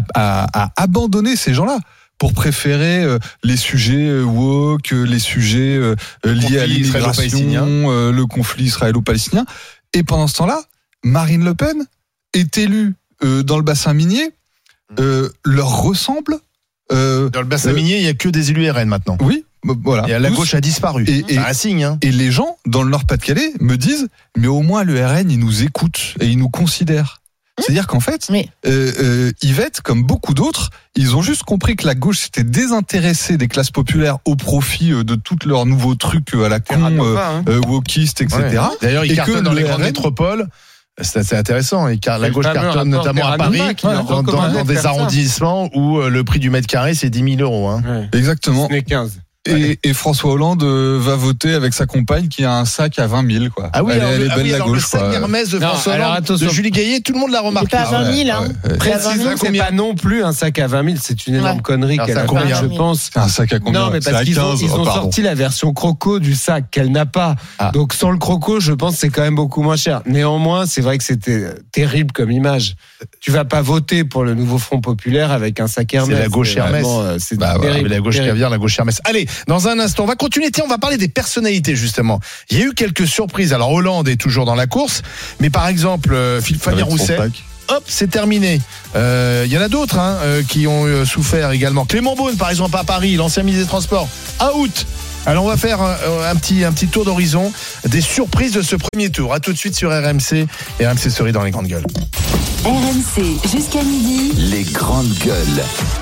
a abandonné ces gens-là pour préférer les sujets woke, les sujets liés à l'immigration, le conflit israélo-palestinien. Et pendant ce temps-là, Marine Le Pen est élue dans le bassin minier, leur ressemble. Dans le bassin minier, il n'y a que des élus RN maintenant. Oui, voilà. Et la gauche a disparu. C'est un signe. Et les gens, dans le Nord-Pas-de-Calais, me disent, mais au moins le RN, il nous écoute et il nous considère. C'est-à-dire qu'en fait, Yvette, comme beaucoup d'autres, ils ont juste compris que la gauche s'était désintéressée des classes populaires au profit de tous leurs nouveaux trucs à la con, wokistes, etc. Ouais. D'ailleurs, ils cartonnent dans les grandes métropoles. C'est assez intéressant. La gauche cartonne notamment à Paris, dans des arrondissements où le prix du mètre carré, c'est 10 000 euros. Exactement. Ce n'est 15. Et François Hollande va voter avec sa compagne qui a un sac à 20 000, quoi. Ah oui, elle est belle la gauche, le sac Hermès de François Hollande, de Julie Gaillet, tout le monde l'a remarqué. C'est pas 20 000, hein. Précisément, c'est pas non plus un sac à 20 000, c'est une énorme connerie qu'elle a faite, je pense. C'est un sac à combien? Non, mais parce qu'ils ont sorti la version croco du sac qu'elle n'a pas. Donc sans le croco, je pense que c'est quand même beaucoup moins cher. Néanmoins, c'est vrai que c'était terrible comme image. Tu vas pas voter pour le nouveau Front Populaire avec un sac Hermès. C'est la gauche Hermès. C'est terrible. La gauche caviar, la gauche Hermès. Allez, dans un instant, on va continuer. Tiens, on va parler des personnalités, justement. Il y a eu quelques surprises. Alors, Hollande est toujours dans la course. Mais par exemple, Fabien Roussel. Hop, c'est terminé. Il y en a d'autres qui ont souffert également. Clément Beaune, par exemple, à Paris, l'ancien ministre des Transports, out. Alors on va faire un petit tour d'horizon des surprises de ce premier tour. À tout de suite sur RMC et RMC Story dans les grandes gueules. RMC jusqu'à midi. Les grandes gueules.